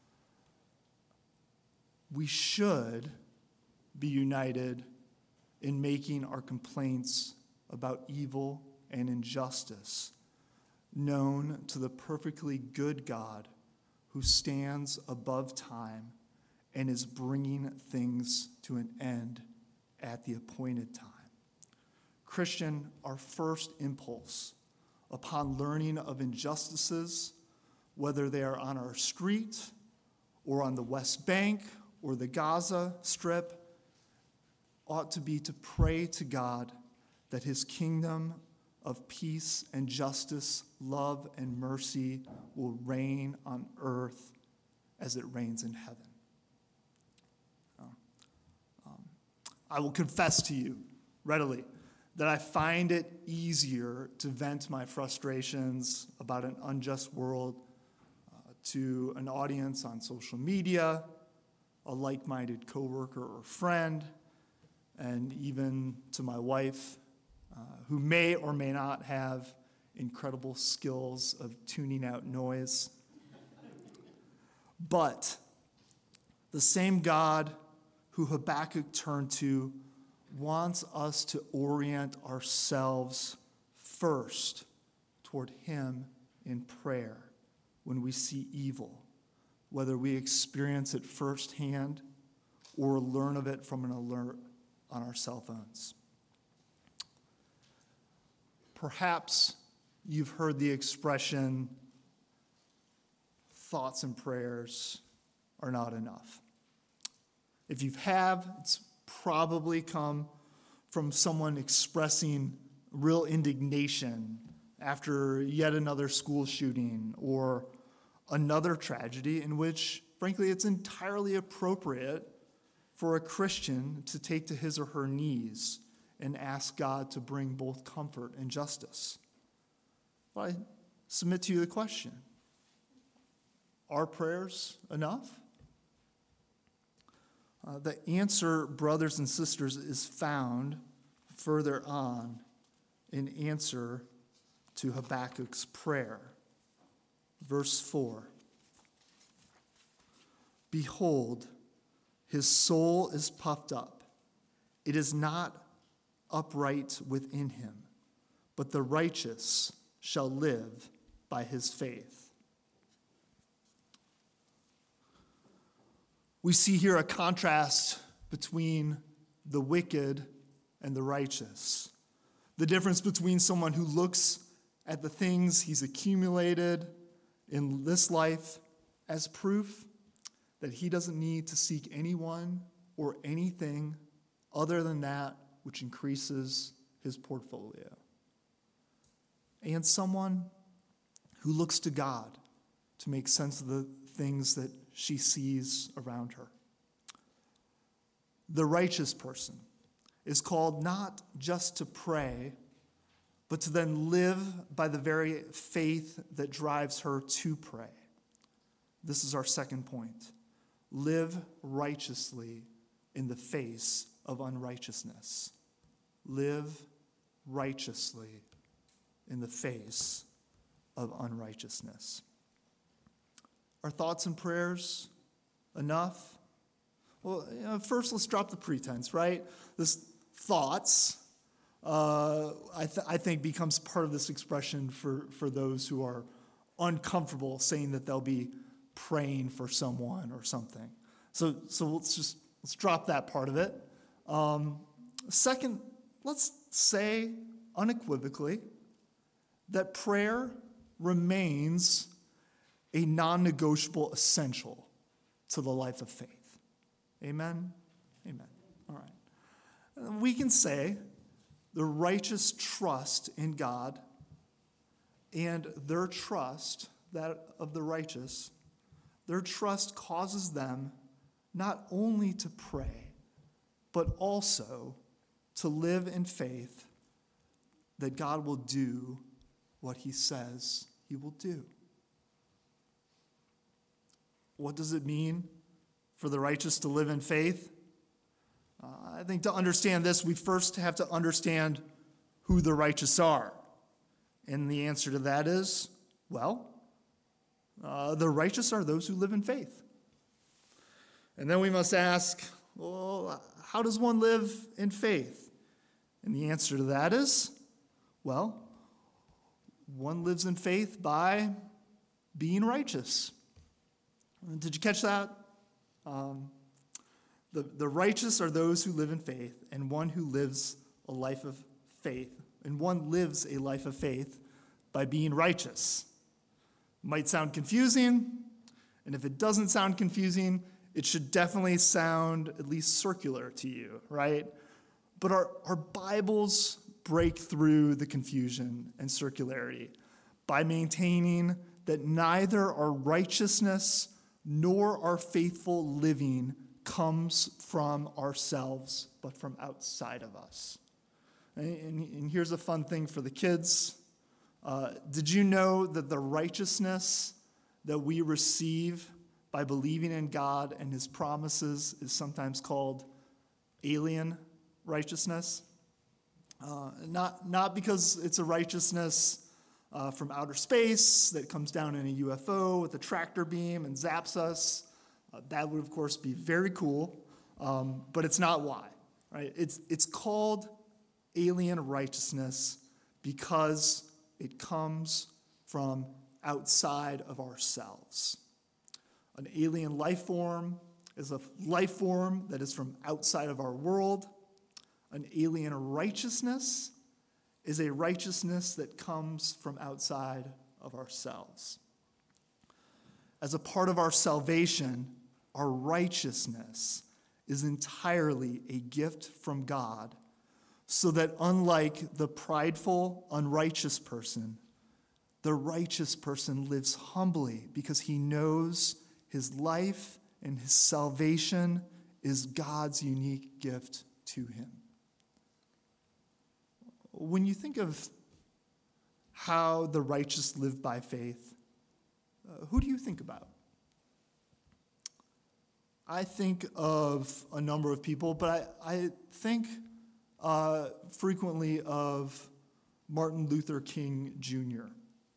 We should be united in making our complaints about evil and injustice known to the perfectly good God who stands above time and is bringing things to an end at the appointed time. Christian, our first impulse upon learning of injustices, whether they are on our street or on the West Bank or the Gaza Strip, ought to be to pray to God that his kingdom of peace and justice, love and mercy will reign on earth as it reigns in heaven. Um, I will confess to you readily that I find it easier to vent my frustrations about an unjust world uh, to an audience on social media, a like-minded coworker or friend, and even to my wife, uh, who may or may not have incredible skills of tuning out noise. But the same God who Habakkuk turned to wants us to orient ourselves first toward him in prayer when we see evil, whether we experience it firsthand or learn of it from an alert on our cell phones. Perhaps you've heard the expression, thoughts and prayers are not enough. If you have, it's probably come from someone expressing real indignation after yet another school shooting or another tragedy in which, frankly, it's entirely appropriate for a Christian to take to his or her knees and ask God to bring both comfort and justice. But I submit to you the question, are prayers enough? Uh, the answer, brothers and sisters, is found further on in answer to Habakkuk's prayer. Verse four. Behold, his soul is puffed up. It is not upright within him, but the righteous shall live by his faith. We see here a contrast between the wicked and the righteous. The difference between someone who looks at the things he's accumulated in this life as proof that he doesn't need to seek anyone or anything other than that which increases his portfolio. And someone who looks to God to make sense of the things that she sees around her. The righteous person is called not just to pray, but to then live by the very faith that drives her to pray. This is our second point. Live righteously in the face of unrighteousness. Live righteously in the face of unrighteousness. Are thoughts and prayers enough? Well, you know, first let's drop the pretense, right? This thoughts, uh, I, th- I think, becomes part of this expression for, for those who are uncomfortable saying that they'll be praying for someone or something. So, so let's just let's drop that part of it. Um, second, let's say unequivocally that prayer remains a non-negotiable essential to the life of faith. Amen? Amen. All right. We can say the righteous trust in God, and their trust, that of the righteous, their trust causes them not only to pray, but also to live in faith that God will do what he says he will do. What does it mean for the righteous to live in faith? Uh, I think to understand this, we first have to understand who the righteous are. And the answer to that is, well, uh, the righteous are those who live in faith. And then we must ask, well, how does one live in faith? And the answer to that is, well, one lives in faith by being righteous. Did you catch that? Um, the, the righteous are those who live in faith, and one who lives a life of faith, and one lives a life of faith by being righteous. Might sound confusing, and if it doesn't sound confusing, it should definitely sound at least circular to you, right? But our, our Bibles break through the confusion and circularity by maintaining that neither our righteousness nor our faithful living comes from ourselves, but from outside of us. And, and, and here's a fun thing for the kids. Uh, did you know that the righteousness that we receive by believing in God and his promises is sometimes called alien righteousness? Uh, not, not because it's a righteousness uh, from outer space that comes down in a U F O with a tractor beam and zaps us. Uh, that would, of course, be very cool, um, but it's not why, right? It's, it's called alien righteousness because it comes from outside of ourselves. An alien life form is a life form that is from outside of our world. An alien righteousness is a righteousness that comes from outside of ourselves. As a part of our salvation, our righteousness is entirely a gift from God, so that unlike the prideful, unrighteous person, the righteous person lives humbly because he knows his life and his salvation is God's unique gift to him. When you think of how the righteous live by faith, uh, who do you think about? I think of a number of people, but I, I think uh, frequently of Martin Luther King Junior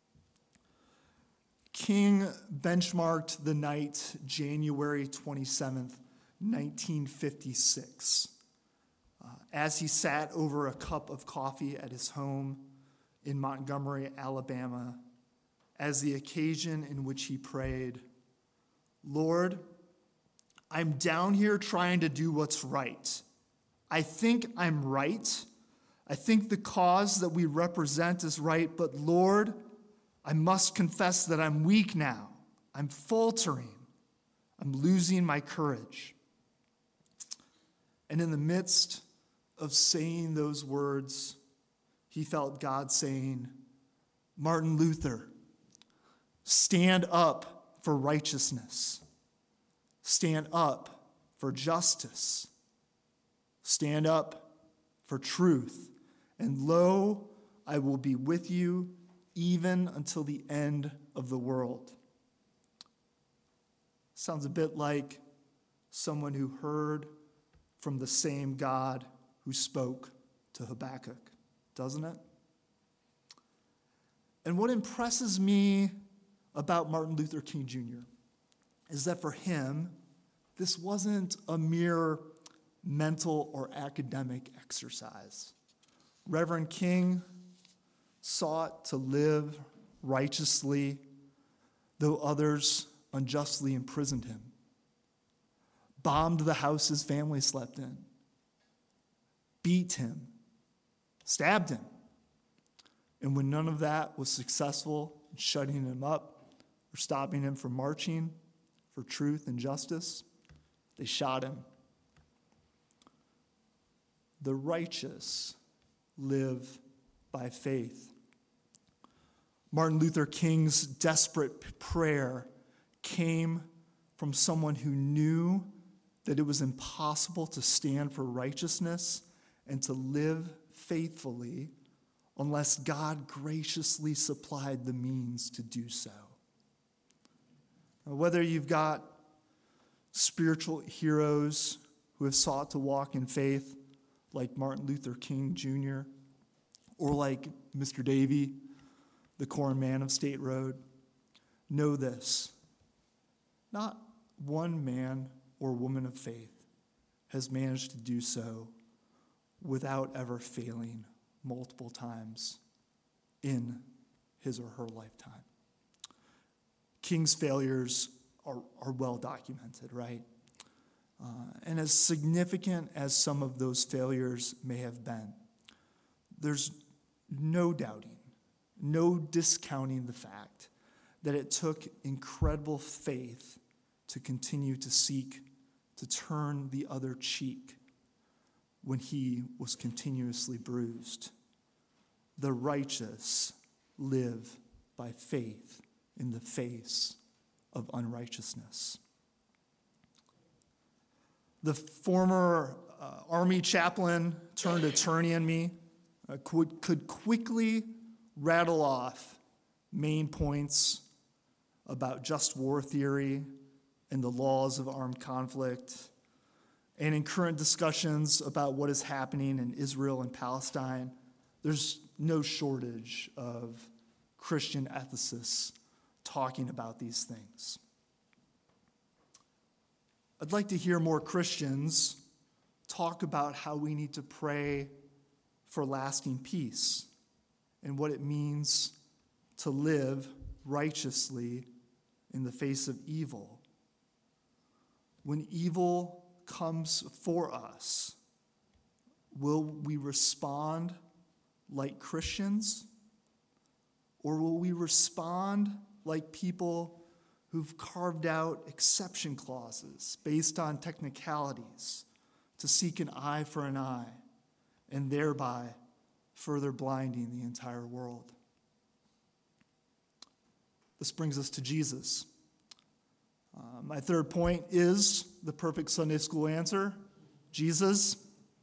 King benchmarked the night January twenty-seventh, nineteen fifty-six, uh, as he sat over a cup of coffee at his home in Montgomery, Alabama, as the occasion in which he prayed, "Lord, I'm down here trying to do what's right. I think I'm right. I think the cause that we represent is right, but Lord, I must confess that I'm weak now. I'm faltering. I'm losing my courage. And in the midst of saying those words, he felt God saying, Martin Luther, stand up for righteousness. Stand up for justice. Stand up for truth. And lo, I will be with you even until the end of the world. Sounds a bit like someone who heard from the same God who spoke to Habakkuk, doesn't it? And what impresses me about Martin Luther King Junior is that for him, this wasn't a mere mental or academic exercise. Reverend King sought to live righteously, though others unjustly imprisoned him, bombed the house his family slept in, beat him, stabbed him. And when none of that was successful in shutting him up or stopping him from marching for truth and justice, they shot him. The righteous live by faith. Martin Luther King's desperate prayer came from someone who knew that it was impossible to stand for righteousness and to live faithfully unless God graciously supplied the means to do so. Now, whether you've got spiritual heroes who have sought to walk in faith like Martin Luther King Junior or like Mister Davey, the corn man of State Road, know this. Not one man or woman of faith has managed to do so without ever failing multiple times in his or her lifetime. King's failures are, are well documented, right? Uh, and as significant as some of those failures may have been, there's no doubting, no discounting the fact that it took incredible faith to continue to seek to turn the other cheek when he was continuously bruised. The righteous live by faith in the face of unrighteousness. The former uh, army chaplain turned attorney in me uh, could, could quickly rattle off main points about just war theory and the laws of armed conflict, and in current discussions about what is happening in Israel and Palestine, there's no shortage of Christian ethicists talking about these things. I'd like to hear more Christians talk about how we need to pray for lasting peace and what it means to live righteously in the face of evil. When evil comes for us, will we respond like Christians, or will we respond like people who've carved out exception clauses based on technicalities to seek an eye for an eye and thereby further blinding the entire world? This brings us to Jesus. Uh, my third point is the perfect Sunday school answer, Jesus.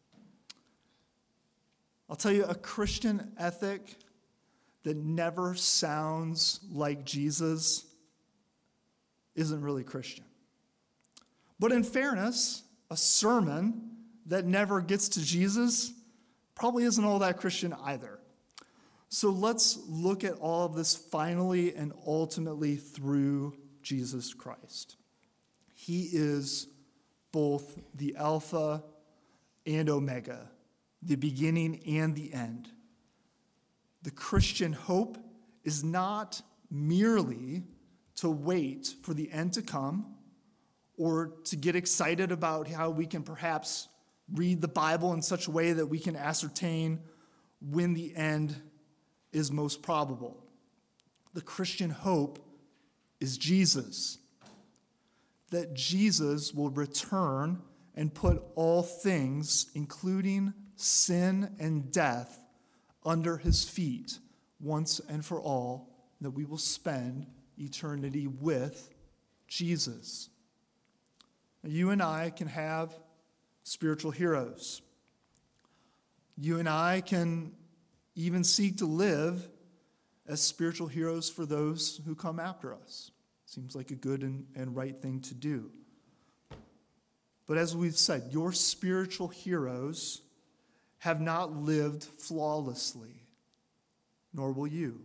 I'll tell you, a Christian ethic that never sounds like Jesus isn't really Christian. But in fairness, a sermon that never gets to Jesus probably isn't all that Christian either. So let's look at all of this finally and ultimately through Jesus Christ. He is both the Alpha and Omega, the beginning and the end. The Christian hope is not merely to wait for the end to come or to get excited about how we can perhaps read the Bible in such a way that we can ascertain when the end is most probable. The Christian hope is Jesus, that Jesus will return and put all things, including sin and death, under his feet once and for all, that we will spend eternity with Jesus. You and I can have spiritual heroes. You and I can even seek to live as spiritual heroes for those who come after us. Seems like a good and, and right thing to do. But as we've said, your spiritual heroes have not lived flawlessly, nor will you.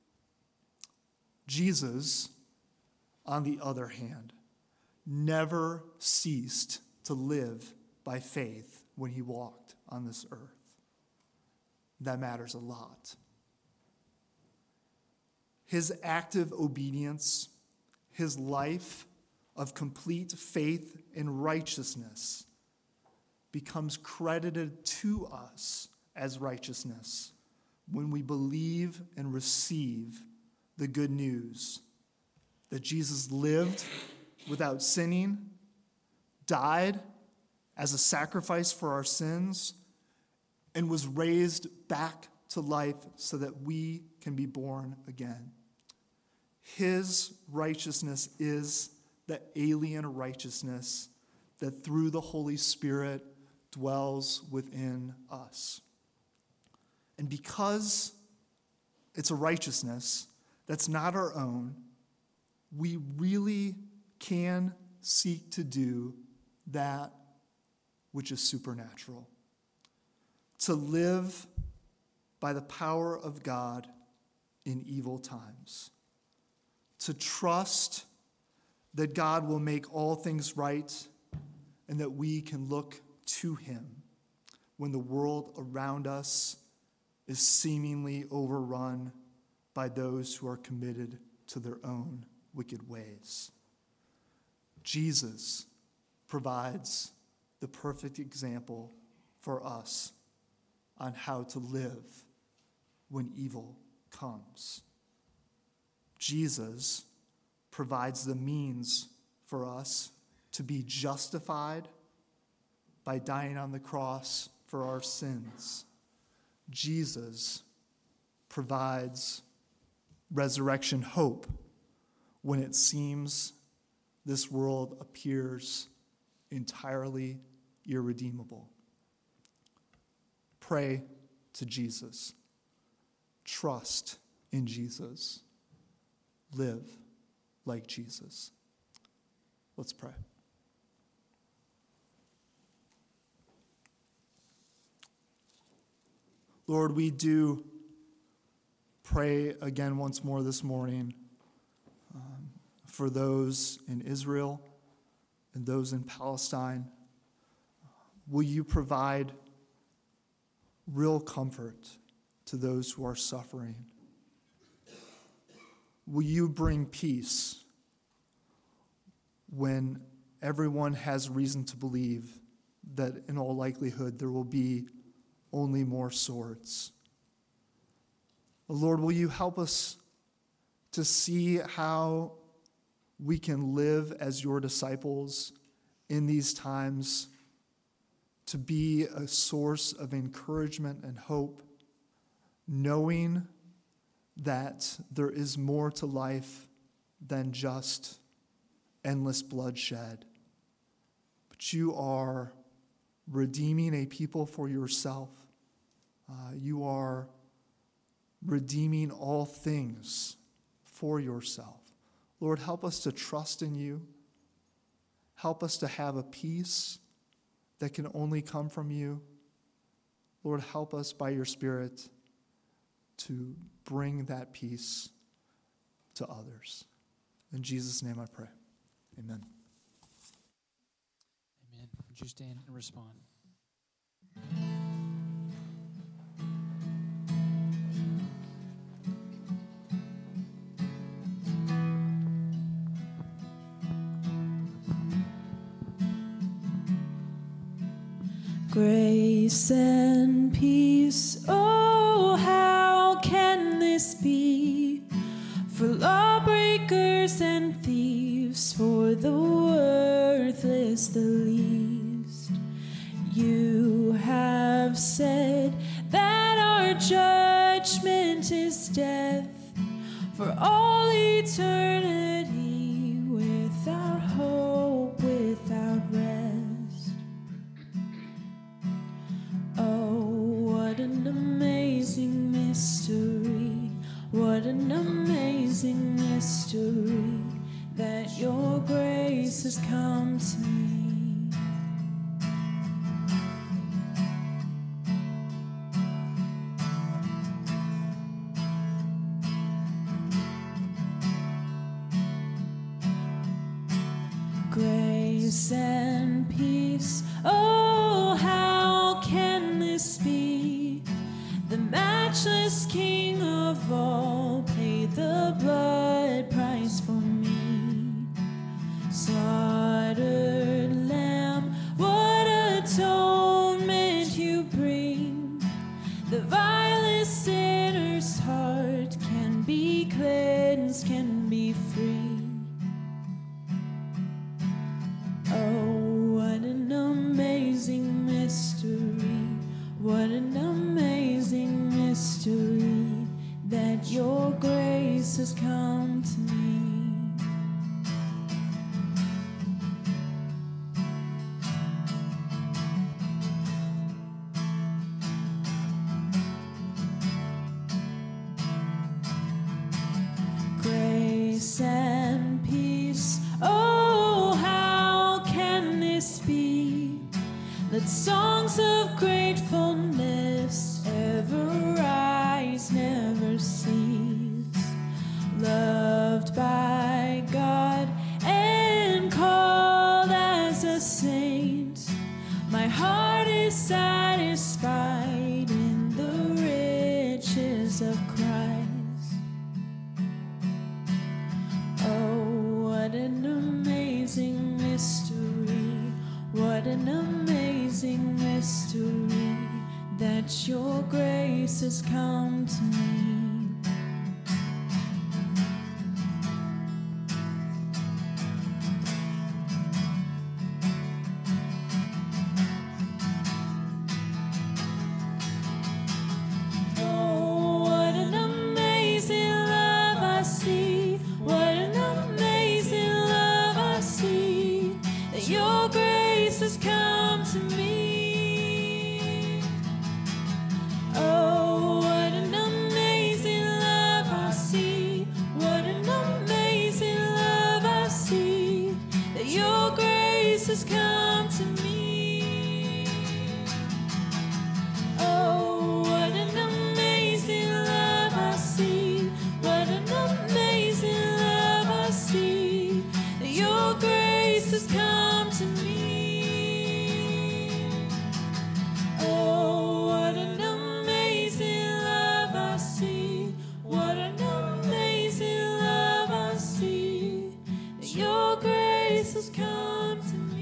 Jesus, on the other hand, never ceased to live by faith when he walked on this earth. That matters a lot. His active obedience, his life of complete faith and righteousness becomes credited to us as righteousness when we believe and receive the good news that Jesus lived without sinning, died as a sacrifice for our sins, and was raised back to life so that we can be born again. His righteousness is the alien righteousness that through the Holy Spirit dwells within us. And because it's a righteousness that's not our own, we really can seek to do that which is supernatural. To live by the power of God in evil times. To trust that God will make all things right and that we can look to him when the world around us is seemingly overrun by those who are committed to their own wicked ways. Jesus provides the perfect example for us on how to live when evil comes. Jesus provides the means for us to be justified by dying on the cross for our sins. Jesus provides resurrection hope when it seems this world appears entirely irredeemable. Pray to Jesus. Trust in Jesus. Live like Jesus. Let's pray. Lord, we do pray again once more this morning um, for those in Israel and those in Palestine. Will you provide real comfort to those who are suffering? Will you bring peace when everyone has reason to believe that in all likelihood there will be only more swords? Lord, will you help us to see how we can live as your disciples in these times, to be a source of encouragement and hope, knowing that there is more to life than just endless bloodshed. But you are redeeming a people for yourself. Uh, you are redeeming all things for yourself. Lord, help us to trust in you. Help us to have a peace that can only come from you. Lord, help us by your Spirit to bring that peace to others. In Jesus' name I pray. Amen. Amen. Would you stand and respond? Grace and peace, oh this be? For lawbreakers and thieves, for the worthless the least. You have said that our judgment is death, for all eternity, without hope, without rest. Oh, what an amazing mystery, what an amazing mystery, that your grace has come to me. Grace and peace, oh, how can this be? The matchless King of all paid the blood price for me. Slaughtered Lamb, what atonement you bring. The vilest sinner's heart can be cleansed, can be free. Oh, what an amazing mystery, what an amazing mystery, that your grace has come to me. Grace and peace, oh, how can this be? Let songs of gratefulness ever rise, never cease. Loved by God and called as a saint, my heart is satisfied in the riches of Christ. Oh, what an amazing mystery, what an amazing mystery, that your grace has come to me. Oh, what an amazing love I see, what an amazing love I see, that your grace has come to me. Oh, what an amazing love I see, what an amazing love I see, that your grace has come to me. Oh, what an amazing love I see, what an amazing love I see, that your grace has come to me. Oh, what an amazing love I see, what an amazing love I see, that your grace has come to me.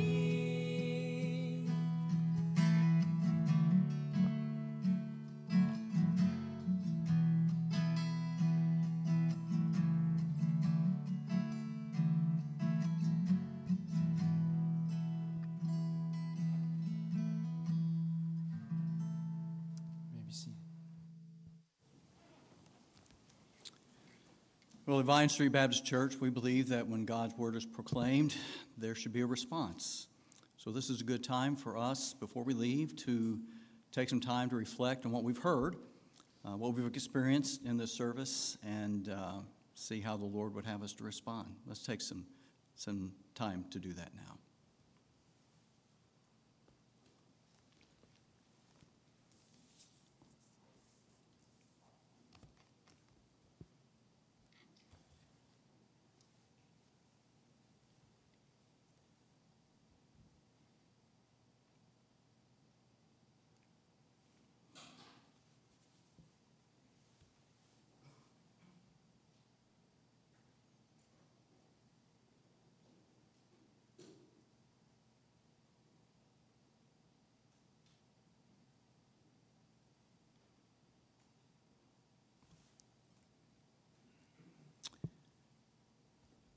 Maybe see. Well, at Vine Street Baptist Church, we believe that when God's word is proclaimed, there should be a response. So this is a good time for us, before we leave, to take some time to reflect on what we've heard, uh, what we've experienced in this service, and uh, see how the Lord would have us to respond. Let's take some, some time to do that now.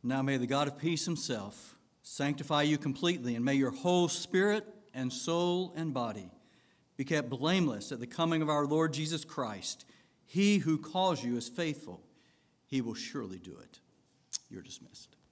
Now may the God of peace himself sanctify you completely, and may your whole spirit and soul and body be kept blameless at the coming of our Lord Jesus Christ. He who calls you is faithful. He will surely do it. You're dismissed.